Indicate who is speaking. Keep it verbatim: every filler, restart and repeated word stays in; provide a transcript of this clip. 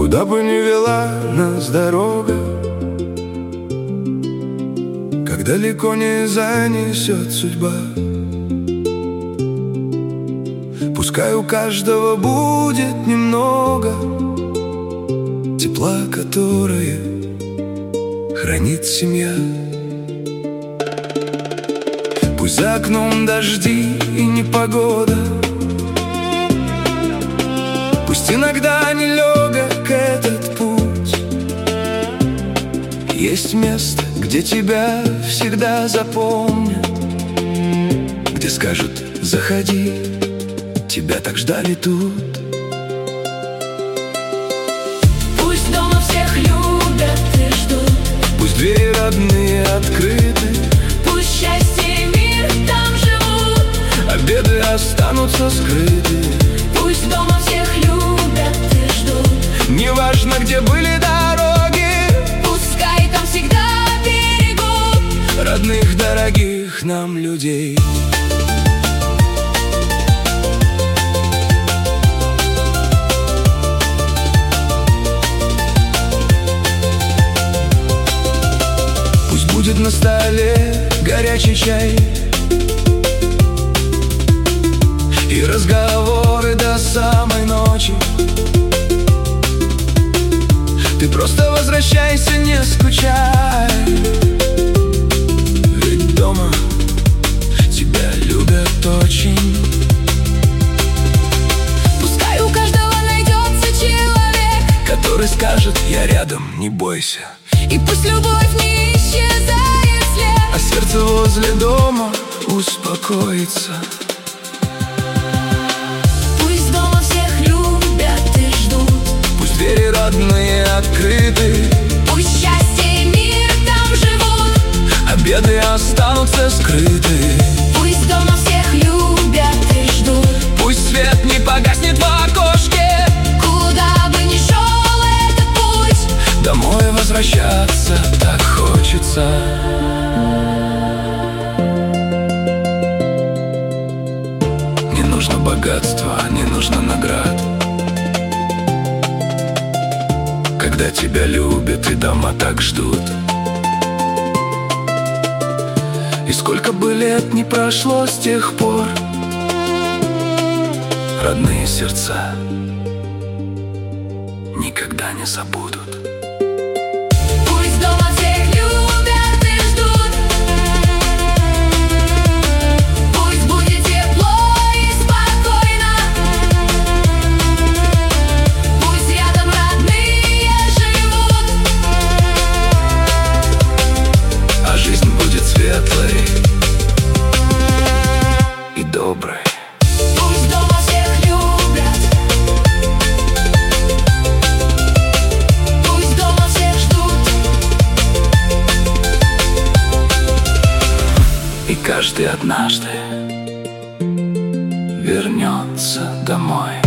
Speaker 1: Куда бы ни вела нас дорога, как далеко не занесет судьба, пускай у каждого будет немного тепла, которое хранит семья. Пусть за окном дожди и непогода, пусть иногда нелегок этот путь, есть место, где тебя всегда запомнят, где скажут: заходи, тебя так ждали тут.
Speaker 2: Пусть дома всех любят и ждут,
Speaker 1: пусть двери родные открыты,
Speaker 2: пусть счастье и мир там живут,
Speaker 1: а беды останутся скрыты.
Speaker 2: пусть дома всех любят и ждут,
Speaker 1: Неважно, где были дороги,
Speaker 2: пускай там всегда берегут
Speaker 1: родных, дорогих нам людей. Пусть будет на столе горячий чай и разговоры до самой ночи. Ты просто возвращайся, не скучай, ведь дома тебя любят очень.
Speaker 2: Пускай у каждого найдется человек,
Speaker 1: который скажет: я рядом, не бойся.
Speaker 2: и пусть любовь не исчезает след,
Speaker 1: А сердце возле дома успокоится.
Speaker 2: пусть дома всех любят и ждут,
Speaker 1: Пусть двери родные открыты,
Speaker 2: пусть счастье и мир там живут,
Speaker 1: а беды останутся скрыты.
Speaker 2: пусть дома всех любят и ждут,
Speaker 1: Пусть свет не погаснет в окошке,
Speaker 2: куда бы ни шел этот путь,
Speaker 1: домой возвращаться так хочется. Не нужно богатства, не нужно наград, когда тебя любят и дома так ждут. И сколько бы лет не прошло с тех пор, родные сердца никогда не забудут.
Speaker 2: пусть дома всех любят и ждут, пусть будет тепло и спокойно, пусть рядом родные живут,
Speaker 1: А жизнь будет светлой и доброй.
Speaker 2: пусть дома всех любят, пусть дома всех ждут,
Speaker 1: И каждый однажды вернется домой.